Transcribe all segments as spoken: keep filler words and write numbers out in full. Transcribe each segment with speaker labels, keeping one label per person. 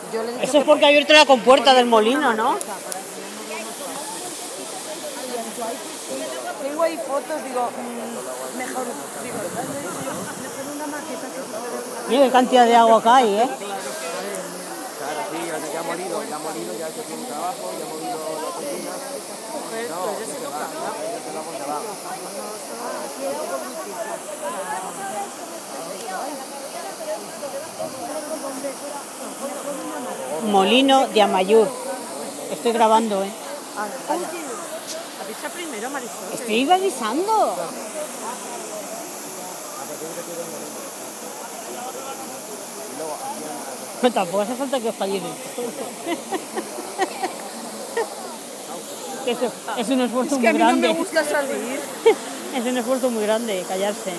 Speaker 1: Yo le he dicho
Speaker 2: Eso es porque ha abierto la compuerta del molino, ¿no?
Speaker 1: Tengo ahí fotos, digo, mmm, mejor, digo, mejor una maqueta que...
Speaker 2: Mira qué cantidad de agua que hay, ¿eh?
Speaker 3: Claro, sí, ya ha molido, ya ha molido, ya ha hecho un trabajo, ya ha molido la cocina. No, ya se va, ya se va, se va.
Speaker 2: Molino de Amayur. Estoy grabando, ¿eh?
Speaker 1: Ah, vaya. Avisa primero, Marisol.
Speaker 2: Estoy avisando. No, tampoco hace falta que os calléis. Es, es un esfuerzo
Speaker 1: Es que a
Speaker 2: muy
Speaker 1: mí no
Speaker 2: grande.
Speaker 1: me gusta salir.
Speaker 2: Es un esfuerzo muy grande callarse.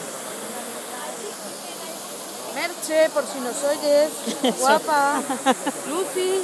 Speaker 1: Merche, por si nos oyes. Guapa. Lucy.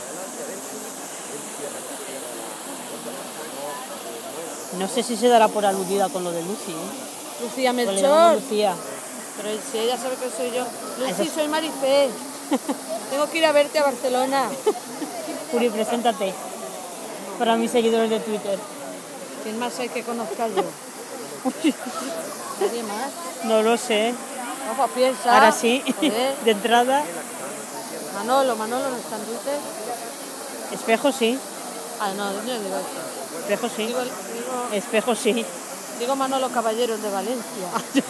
Speaker 2: No sé si se dará por aludida con lo de Lucy, ¿eh?
Speaker 1: Lucía
Speaker 2: Pues le
Speaker 1: Melchor.
Speaker 2: llamamos Lucía.
Speaker 1: Pero si ella sabe que soy yo. Lucy,
Speaker 2: Eso-
Speaker 1: soy Marifé. Tengo que ir a verte a Barcelona.
Speaker 2: Puri, preséntate. Para mis seguidores de Twitter.
Speaker 1: ¿Quién más hay que conozca yo? ¿Nadie más?
Speaker 2: No lo sé.
Speaker 1: No, pues piensa.
Speaker 2: Ahora sí.
Speaker 1: Joder.
Speaker 2: De entrada.
Speaker 1: Manolo, Manolo no está en Twitter.
Speaker 2: Espejo sí.
Speaker 1: Ah, no, yo digo eso.
Speaker 2: Espejo sí.
Speaker 1: Digo, digo,
Speaker 2: Espejo sí.
Speaker 1: digo Manolo Caballeros de Valencia.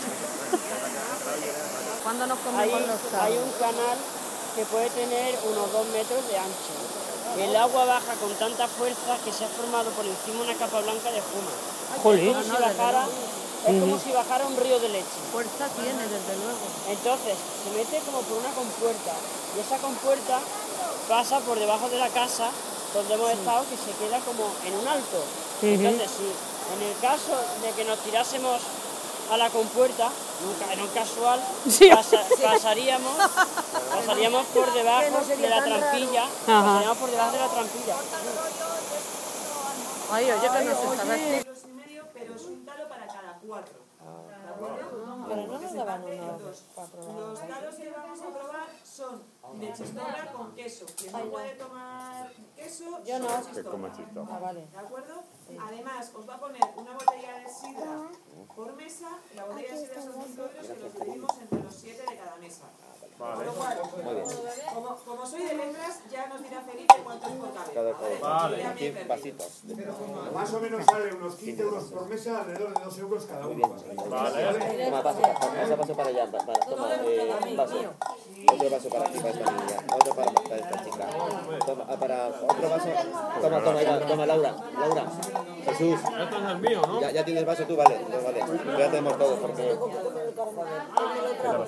Speaker 1: ¿Cuándo nos comemos
Speaker 2: Hay,
Speaker 1: los
Speaker 2: hay
Speaker 1: sábados?
Speaker 2: un canal que puede tener unos dos metros de ancho. El agua baja con tanta fuerza que se ha formado por encima una capa blanca de espuma.
Speaker 1: Jolín.
Speaker 2: Es como, si bajara, es como si bajara un río de leche.
Speaker 1: Fuerza tiene, desde luego.
Speaker 2: Entonces se mete como por una compuerta y esa compuerta pasa por debajo de la casa donde hemos estado, que se queda como en un alto. Entonces, si en el caso de que nos tirásemos a la compuerta, nunca, en un casual,
Speaker 1: Sí.
Speaker 2: pasa- pasaríamos, pasaríamos por debajo de la trampilla, pasaríamos por debajo de la trampilla.
Speaker 1: Ay, oye, que no se sabe así.
Speaker 4: Dos y medio, pero es un talo para cada cuatro. ¿De acuerdo?
Speaker 1: Pero no nos daban unos
Speaker 4: Dos.
Speaker 1: cuatro.
Speaker 4: Los talos que vamos a probar son de chistorra con queso. Quien no puede tomar queso,
Speaker 1: Yo no.
Speaker 4: solo
Speaker 3: Que
Speaker 4: chistorra.
Speaker 3: coma chistorra.
Speaker 1: Ah, vale.
Speaker 4: ¿De acuerdo? Además, os va a poner una botella de sidra por mesa. La botella de sidra son cinco euros que los dividimos entre los siete de cada mesa. Con lo cual, como, como soy de letras, ya nos dirá Felipe cuánto es por cabeza.
Speaker 3: Vale,
Speaker 4: Ya me he
Speaker 3: aquí
Speaker 4: perdido.
Speaker 3: vasitos.
Speaker 5: Más o menos sale unos quince euros por mesa, alrededor de dos euros cada uno.
Speaker 3: Toma, vaso, pasa vaso para allá, para, toma, eh, un vaso. Otro vaso para aquí, para esta niña. Otro para, para esta chica. Toma, ah, para otro vaso. Toma, toma, ahí va, toma, Laura. Laura. Jesús.
Speaker 6: Esto es el mío, ¿no?
Speaker 3: Ya, ya tienes vaso tú, vale. Vale. Ya tenemos todo, porque...